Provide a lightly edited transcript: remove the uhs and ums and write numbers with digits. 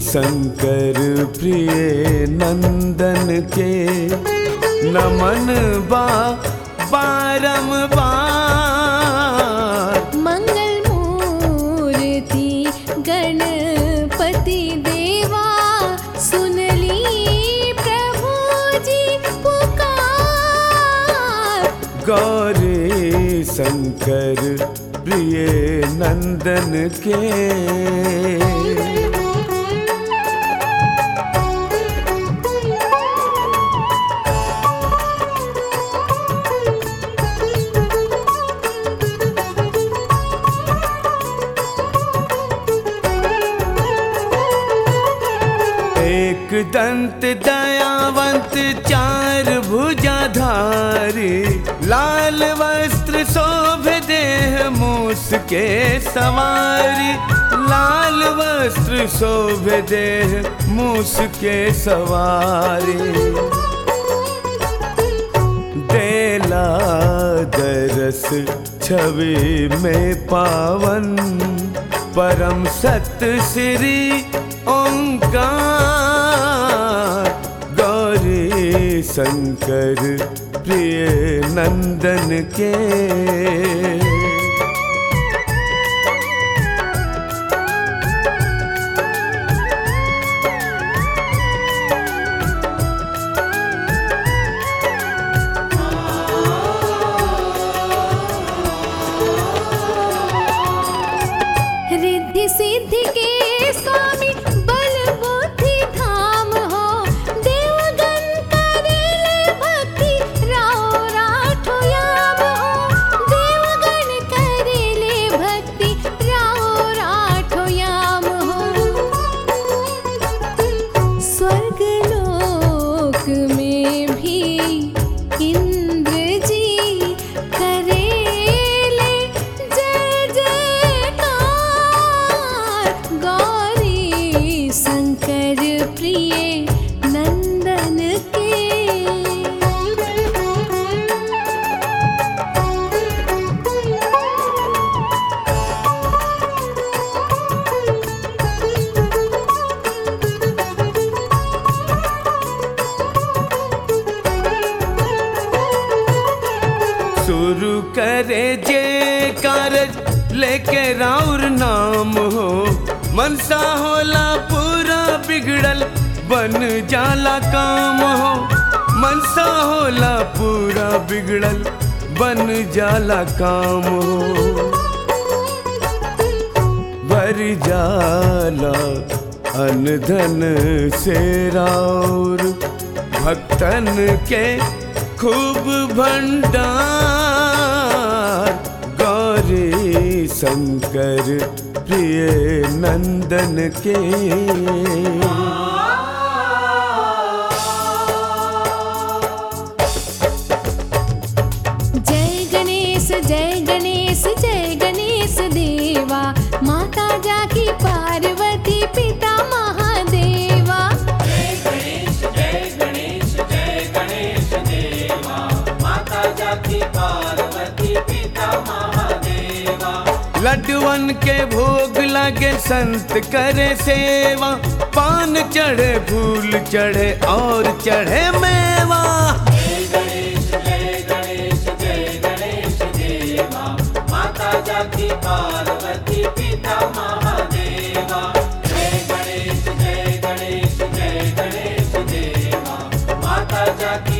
शंकर प्रिय नंदन के नमन बारंबार। मंगल मूर्ति गणपति देवा सुनली प्रभु जी पुकार। गौरी शंकर प्रिय नंदन के एक दंत दयावंत चार भुजाधारी लाल वस्त्र शोभे देह मूस के सवारी। लाल वस्त्र शोभे देह मूस के सवारी। देला दरस छवि में पावन परम सत्य श्री ओंकार। गौरी शंकर प्रिय नंदन के रिद्धि सिद्धि के स्वामी बल बुद्धि धाम हो। देवगण करेले भक्ति राव राठो याम हो। देवगण करेले भक्ति राव राठो याम हो। स्वर्ग लोक में भी इंद्र जी करेले जय जयकार। गौरी शंकर प्रिय नंदन के शुरू करे जे कारज लेके राउर नाम हो। मनसा होला पूरा बिगड़ल बन जाला काम हो। मनसा होला पूरा बिगड़ल बन जाला काम हो। भर जाला अन धन से राउर भक्तन के खूब भंडार। गौरी शंकर प्रिय नंदन के जय गणेश जय गणेश जय गणेश देवा। माता जाकी पार्वती पिता महादेवा। जय गणेश जय गणेश देवा। माता जाकी पार्वती पिता महादेवा। लड्डुअन के भोग लगे संत करे सेवा। पान चढ़े फूल चढ़े और चढ़े मेवा। जय गणेश देवा। माता जाकी पार्वती पिता महादेवा। जय गणेश देवा। माता जाकी